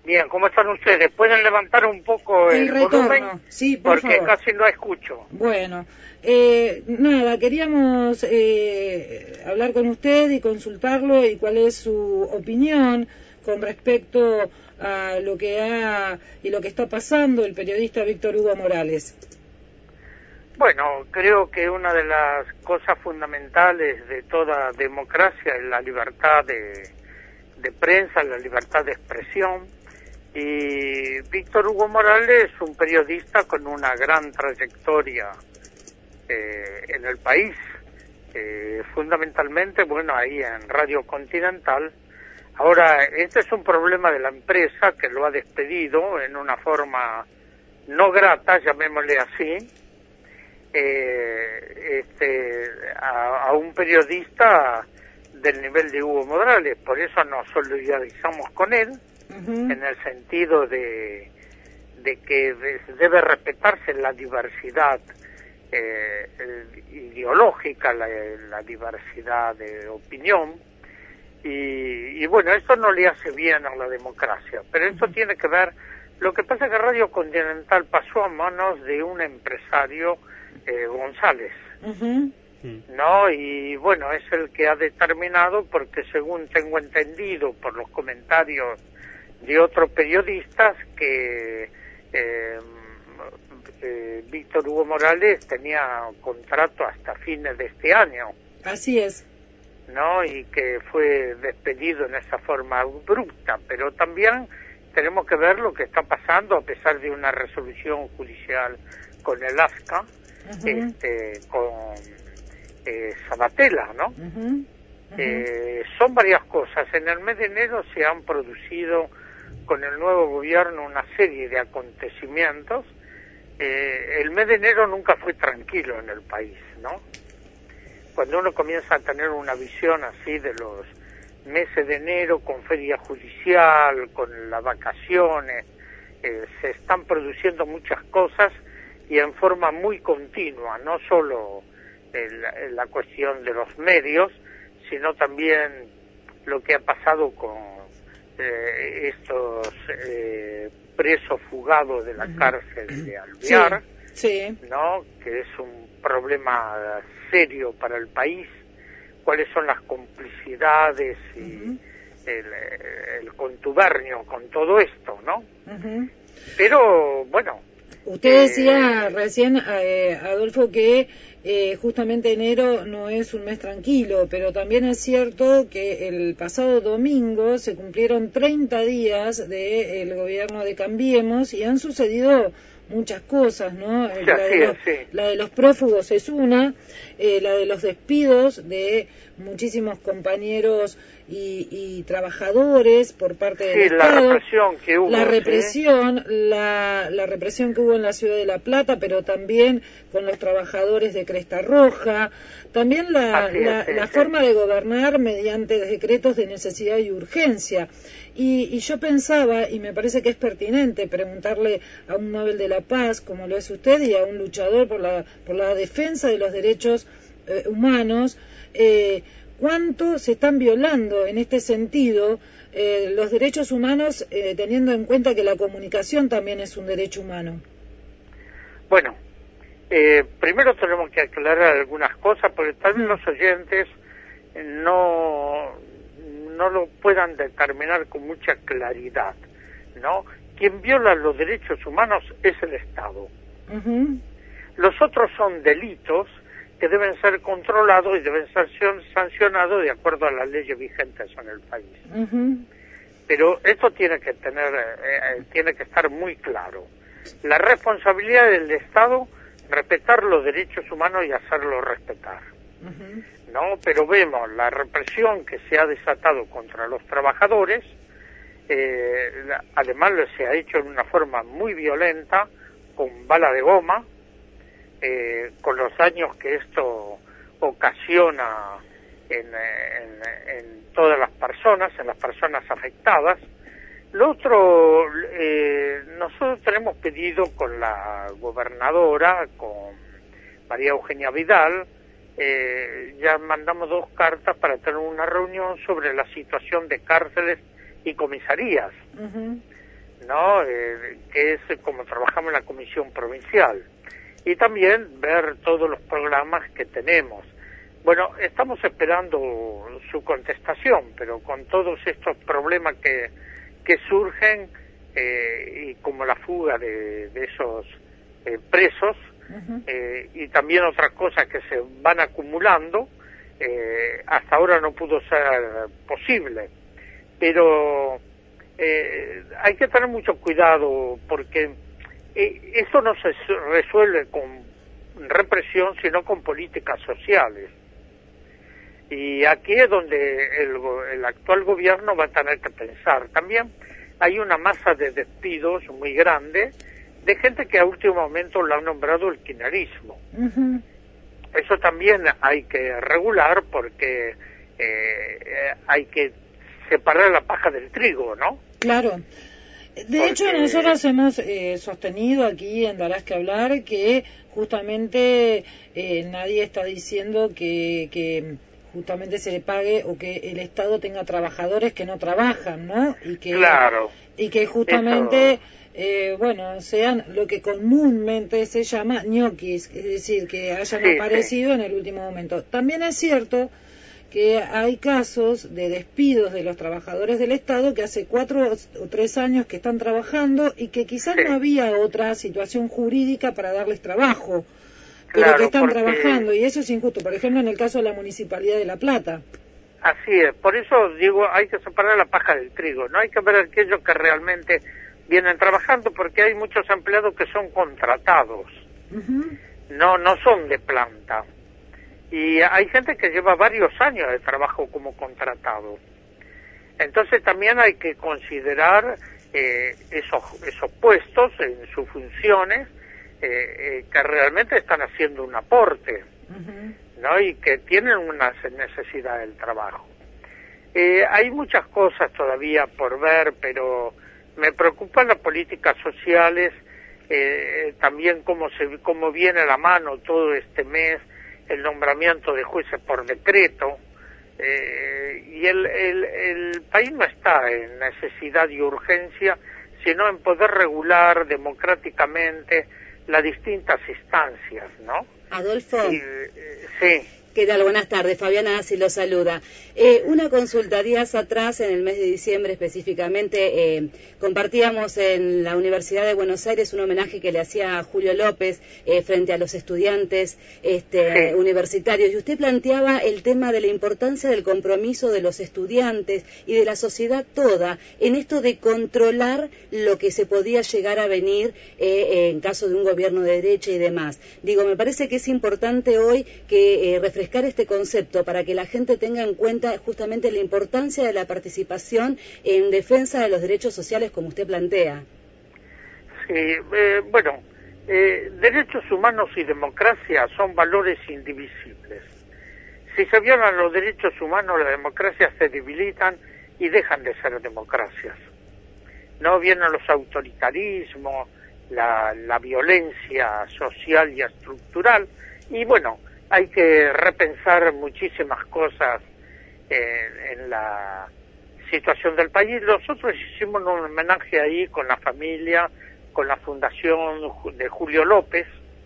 Bien, ¿cómo están ustedes? ¿Pueden levantar un poco el volumen? Sí, por porque favor. casi no escucho. Bueno, nada, queríamos hablar con usted y consultarlo y cuál es su opinión con respecto a lo que está pasando el periodista Víctor Hugo Morales. Bueno, creo que una de las cosas fundamentales de toda democracia es la libertad de prensa, la libertad de expresión. Y Víctor Hugo Morales es un periodista con una gran trayectoria en el país, fundamentalmente, bueno, ahí en Radio Continental. Ahora, este es un problema de la empresa que lo ha despedido en una forma no grata, llamémosle así, a un periodista del nivel de Hugo Morales. Por eso nos solidarizamos con él, en el sentido de que debe respetarse la diversidad ideológica, la diversidad de opinión, y bueno, esto no le hace bien a la democracia, pero esto tiene que ver. Lo que pasa es que Radio Continental pasó a manos de un empresario, González, ¿no? Y bueno, es el que ha determinado, porque según tengo entendido por los comentarios de otros periodistas, que Víctor Hugo Morales tenía contrato hasta fines de este año. Así es. ¿No? Y que fue despedido en esa forma abrupta, pero también tenemos que ver lo que está pasando a pesar de una resolución judicial con el ASCA, con Sabatella, ¿no? Son varias cosas. En el mes de enero se han producido con el nuevo gobierno una serie de acontecimientos. El mes de enero nunca fue tranquilo en el país, ¿no? Cuando uno comienza a tener una visión así de los meses de enero, con feria judicial, con las vacaciones, se están produciendo muchas cosas y en forma muy continua, no solo la cuestión de los medios, sino también lo que ha pasado con estos presos fugados de la cárcel de Alvear, sí, ¿no? Que es un problema serio para el país. Cuáles son las complicidades y el contubernio con todo esto, ¿no? Pero bueno, usted decía recién, Adolfo, que justamente enero no es un mes tranquilo, pero también es cierto que el pasado domingo se cumplieron 30 días del gobierno de Cambiemos y han sucedido muchas cosas, ¿no? La de los prófugos es una, la de los despidos de muchísimos compañeros y trabajadores por parte del Estado. La represión que hubo. La represión que hubo en la ciudad de La Plata, pero también con los trabajadores de Cresta Roja, también la forma de gobernar mediante decretos de necesidad y urgencia. Y yo pensaba, y me parece que es pertinente preguntarle a un Nobel de la Paz, como lo es usted, y a un luchador por la defensa de los derechos humanos, ¿cuánto se están violando en este sentido los derechos humanos, teniendo en cuenta que la comunicación también es un derecho humano? Bueno, primero tenemos que aclarar algunas cosas, porque tal vez los oyentes no lo puedan determinar con mucha claridad, ¿no? Quien viola los derechos humanos es el Estado. Los otros son delitos que deben ser controlados y deben ser sancionados de acuerdo a las leyes vigentes en el país. Pero esto tiene que estar muy claro. La responsabilidad del Estado, respetar los derechos humanos y hacerlos respetar. ¿No? Pero vemos la represión que se ha desatado contra los trabajadores, además se ha hecho en una forma muy violenta, con bala de goma, con los daños que esto ocasiona en todas las personas, en las personas afectadas. Lo otro, nosotros tenemos pedido con la gobernadora, con María Eugenia Vidal, ya mandamos 2 cartas para tener una reunión sobre la situación de cárceles y comisarías, ¿no? Que es como trabajamos en la Comisión Provincial. Y también ver todos los programas que tenemos. Bueno, estamos esperando su contestación, pero con todos estos problemas que surgen, y como la fuga de esos presos, y también otras cosas que se van acumulando, hasta ahora no pudo ser posible. Pero hay que tener mucho cuidado, porque eso no se resuelve con represión, sino con políticas sociales. Y aquí es donde el actual gobierno va a tener que pensar. También hay una masa de despidos muy grande de gente que a último momento lo han nombrado el kirchnerismo. Eso también hay que regular, porque hay que separar la paja del trigo, ¿no? Claro. De hecho, nosotros hemos sostenido aquí en Darás que Hablar que justamente nadie está diciendo que justamente se le pague o que el Estado tenga trabajadores que no trabajan, ¿no? Y que, claro. Y que justamente, sean lo que comúnmente se llama ñoquis, es decir, que hayan aparecido en el último momento. También es cierto que hay casos de despidos de los trabajadores del Estado que hace 4 o 3 años que están trabajando y que quizás no había otra situación jurídica para darles trabajo, pero que están trabajando, y eso es injusto. Por ejemplo, en el caso de la Municipalidad de La Plata. Así es, por eso digo, hay que separar la paja del trigo, no hay que ver aquellos que realmente vienen trabajando, porque hay muchos empleados que son contratados, no son de planta. Y hay gente que lleva varios años de trabajo como contratado. Entonces también hay que considerar esos puestos en sus funciones, que realmente están haciendo un aporte, ¿no? Y que tienen una necesidad del trabajo. Hay muchas cosas todavía por ver, pero me preocupan las políticas sociales, también cómo viene a la mano todo este mes el nombramiento de jueces por decreto, y el país no está en necesidad y urgencia, sino en poder regular democráticamente las distintas instancias, ¿no? Adolfo. Sí. ¿Qué tal? Buenas tardes. Fabiana Así lo saluda. Una consulta. Días atrás, en el mes de diciembre específicamente, compartíamos en la Universidad de Buenos Aires un homenaje que le hacía a Julio López frente a los estudiantes universitarios. Y usted planteaba el tema de la importancia del compromiso de los estudiantes y de la sociedad toda en esto de controlar lo que se podía llegar a venir en caso de un gobierno de derecha y demás. Digo, me parece que es importante hoy que refrescar este concepto para que la gente tenga en cuenta justamente la importancia de la participación en defensa de los derechos sociales, como usted plantea. Sí, derechos humanos y democracia son valores indivisibles. Si se violan los derechos humanos, las democracias se debilitan y dejan de ser democracias. No vienen los autoritarismos, la violencia social y estructural, y bueno, hay que repensar muchísimas cosas en la situación del país. Nosotros hicimos un homenaje ahí con la familia, con la fundación de Julio López,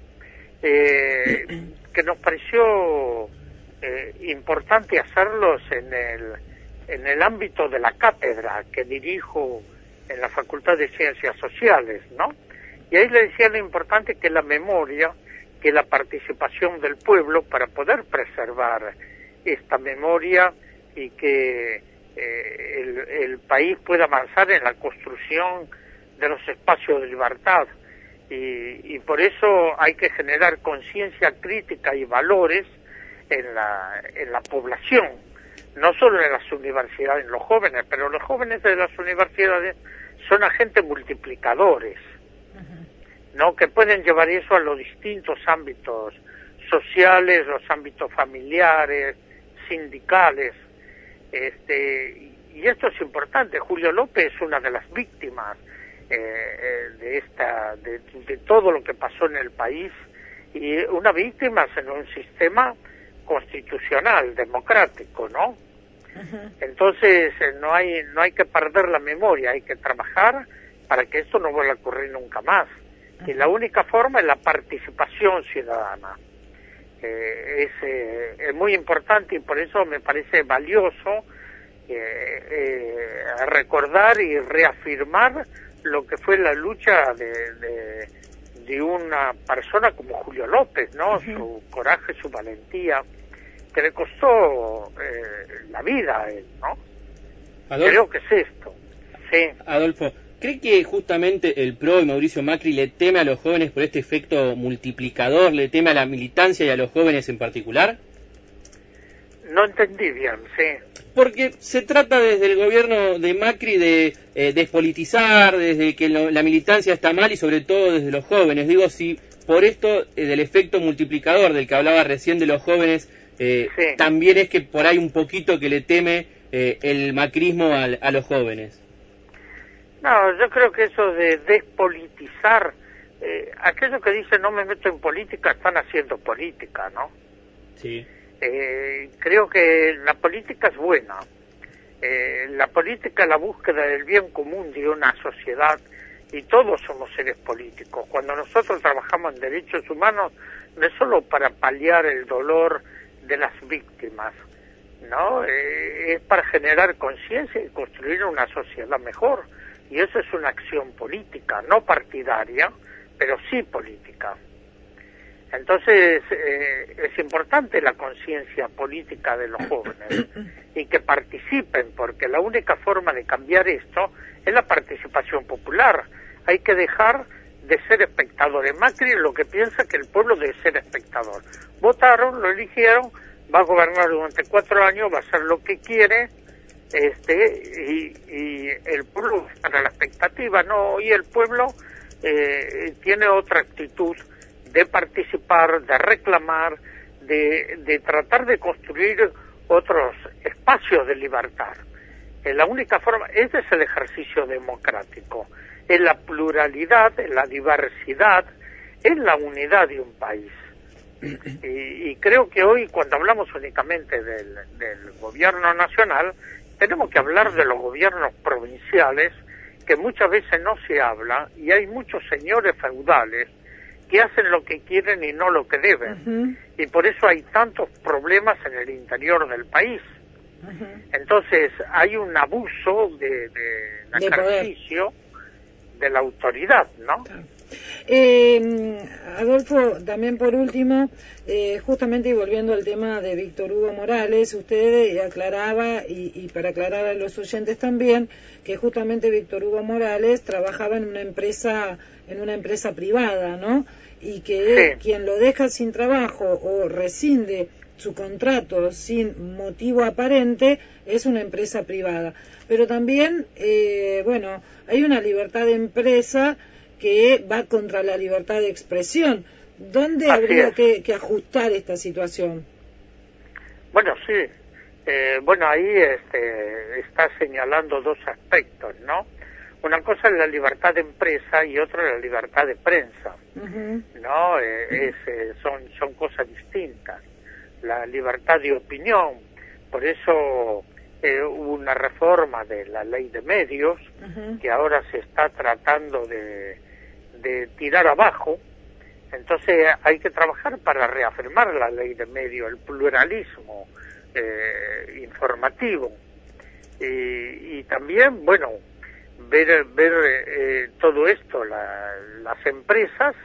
que nos pareció importante hacerlos en el ámbito de la cátedra que dirijo en la Facultad de Ciencias Sociales, ¿no? Y ahí le decía lo importante que la memoria, que la participación del pueblo para poder preservar esta memoria y que el país pueda avanzar en la construcción de los espacios de libertad. Y por eso hay que generar conciencia crítica y valores en la población, no solo en las universidades, en los jóvenes, pero los jóvenes de las universidades son agentes multiplicadores, ¿no? Que pueden llevar eso a los distintos ámbitos sociales, los ámbitos familiares, sindicales, y esto es importante. Julio López es una de las víctimas de todo lo que pasó en el país, y una víctima en un sistema constitucional, democrático, ¿no? Entonces no hay que perder la memoria, hay que trabajar para que esto no vuelva a ocurrir nunca más. Y la única forma es la participación ciudadana. Es muy importante y por eso me parece valioso recordar y reafirmar lo que fue la lucha de una persona como Julio López, ¿no? Su coraje, su valentía, que le costó la vida a él, ¿no? Adolfo, creo que es esto. Sí. Adolfo, ¿cree que justamente el PRO y Mauricio Macri le teme a los jóvenes por este efecto multiplicador, le teme a la militancia y a los jóvenes en particular? No entendí bien, sí. Porque se trata desde el gobierno de Macri de despolitizar, desde que la militancia está mal y sobre todo desde los jóvenes. Digo, si por esto del efecto multiplicador del que hablaba recién de los jóvenes, sí, también es que por ahí un poquito que le teme el macrismo a los jóvenes. No, yo creo que eso de despolitizar, aquellos que dicen no me meto en política están haciendo política, ¿no? Sí. Creo que la política es buena. La política es la búsqueda del bien común de una sociedad y todos somos seres políticos. Cuando nosotros trabajamos en derechos humanos no es solo para paliar el dolor de las víctimas, ¿no? Es para generar conciencia y construir una sociedad mejor. Y eso es una acción política, no partidaria, pero sí política. Entonces, es importante la conciencia política de los jóvenes y que participen, porque la única forma de cambiar esto es la participación popular. Hay que dejar de ser espectadores. Macri lo que piensa que el pueblo debe ser espectador. Votaron, lo eligieron, va a gobernar durante 4 años, va a hacer lo que quiere, y el pueblo está a la expectativa, ¿no? Y el pueblo tiene otra actitud de participar, de reclamar, de tratar de construir otros espacios de libertad. La única forma, este es el ejercicio democrático, es la pluralidad, es la diversidad, es la unidad de un país. Y creo que hoy, cuando hablamos únicamente del gobierno nacional, tenemos que hablar de los gobiernos provinciales, que muchas veces no se habla, y hay muchos señores feudales que hacen lo que quieren y no lo que deben. Y por eso hay tantos problemas en el interior del país. Entonces hay un abuso de ejercicio de la autoridad, ¿no? Adolfo, también por último, justamente volviendo al tema de Víctor Hugo Morales, usted aclaraba, y para aclarar a los oyentes también, que justamente Víctor Hugo Morales trabajaba en una empresa privada, ¿no? Y que quien lo deja sin trabajo o rescinde su contrato sin motivo aparente es una empresa privada. Pero también, hay una libertad de empresa que va contra la libertad de expresión. ¿Dónde habría que ajustar esta situación? Bueno, sí. Ahí está señalando dos aspectos, ¿no? Una cosa es la libertad de empresa y otra es la libertad de prensa, ¿no? Son cosas distintas. La libertad de opinión, por eso hubo una reforma de la ley de medios que ahora se está tratando de tirar abajo. Entonces hay que trabajar para reafirmar la ley de medios, el pluralismo informativo, y también, ver todo esto. Las empresas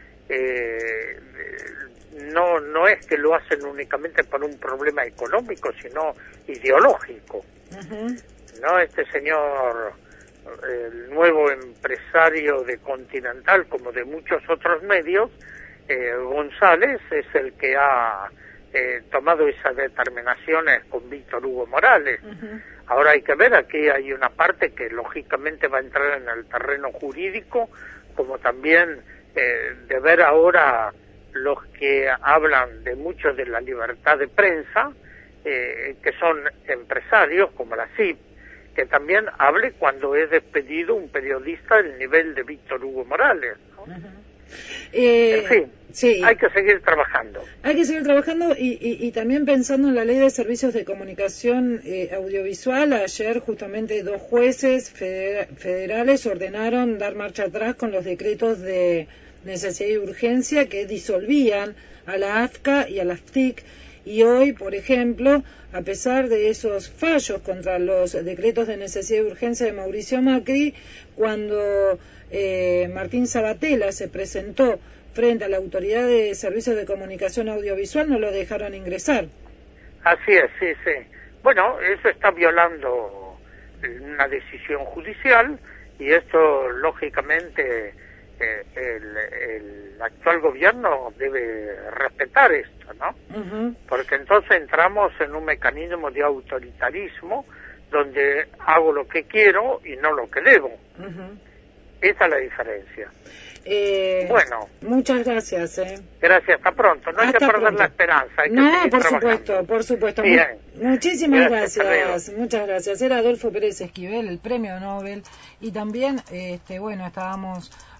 no es que lo hacen únicamente por un problema económico, sino ideológico. No, este señor, el nuevo empresario de Continental, como de muchos otros medios, González, es el que ha tomado esas determinaciones con Víctor Hugo Morales. Ahora hay que ver, aquí hay una parte que lógicamente va a entrar en el terreno jurídico, como también de ver ahora los que hablan de mucho de la libertad de prensa, que son empresarios como la CIP, que también hable cuando es despedido un periodista del nivel de Víctor Hugo Morales, ¿no? En fin, sí. Hay que seguir trabajando. Hay que seguir trabajando y también pensando en la ley de servicios de comunicación audiovisual. Ayer justamente 2 jueces federales ordenaron dar marcha atrás con los decretos de necesidad y urgencia que disolvían a la AFCA y a la FTIC. Y hoy, por ejemplo, a pesar de esos fallos contra los decretos de necesidad y urgencia de Mauricio Macri, cuando Martín Sabatella se presentó frente a la Autoridad de Servicios de Comunicación Audiovisual, no lo dejaron ingresar. Así es, sí. Bueno, eso está violando una decisión judicial y esto, lógicamente, el actual gobierno debe respetar esto, ¿no? Porque entonces entramos en un mecanismo de autoritarismo donde hago lo que quiero y no lo que debo. Esa es la diferencia. Bueno, muchas gracias. Gracias, hasta pronto. No hay que perder la esperanza. Hay que seguir trabajando. Por supuesto. Bien. Muchísimas gracias. Muchas gracias. Era Adolfo Pérez Esquivel, el Premio Nobel, y también, estábamos